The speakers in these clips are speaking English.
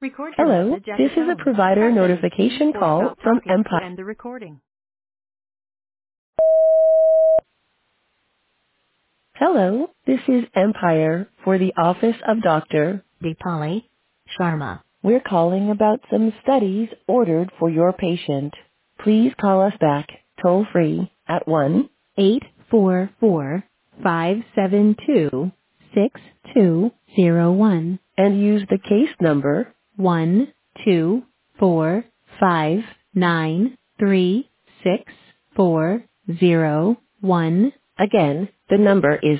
Record your Hello, message at this the is a tone. provider Press any key notification or call stop from talking to Empire. end the recording. Hello, this is Empire for the Office of Dr. Deepali Sharma. We're calling about some studies ordered for your patient. Please call us back toll free at 1-844-572-6201 and use the case number 12459364001. Again, the number is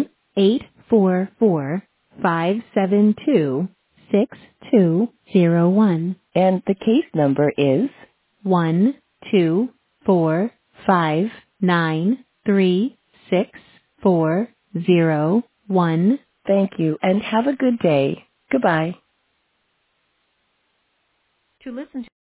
1-844-572-6201 and the case number is 12459364001. Thank you and have a good day. Goodbye. To listen to